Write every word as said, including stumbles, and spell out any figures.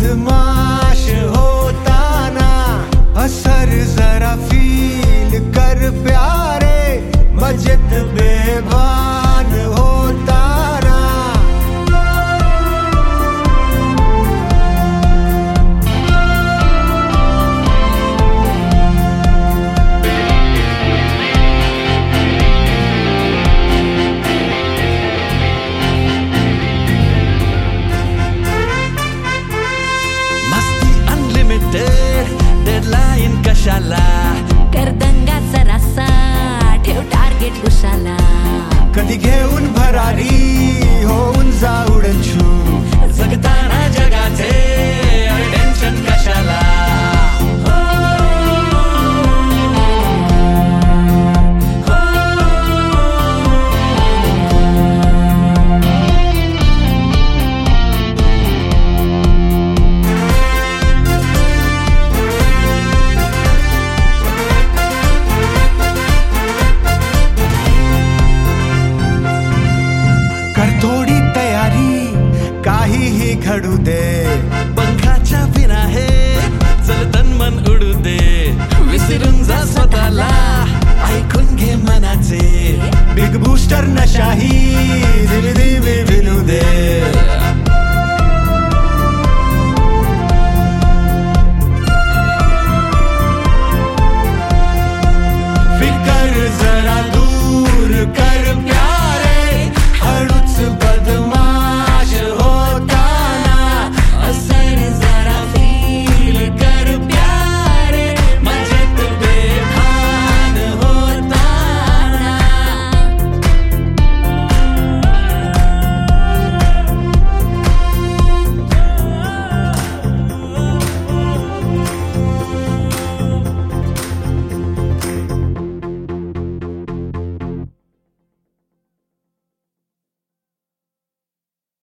बदमाश होताना असर जरा फील कर प्यारे मजेत बेभान होताना डेडलाईन कशाला कर दंगा जरासा ठेव टार्गेट उशाला कधी घेऊन भरारी होऊन जाऊन छू जगताना जगाचे टेन्शन कशाला थोडी तयारी काहीही घडू दे पंखाच्या बिना हे चल तन मन उडू दे विसरून जा स्वतःला ऐकून घे मनाचे बिग बूस्टर नशाही दिल दिल विनू दे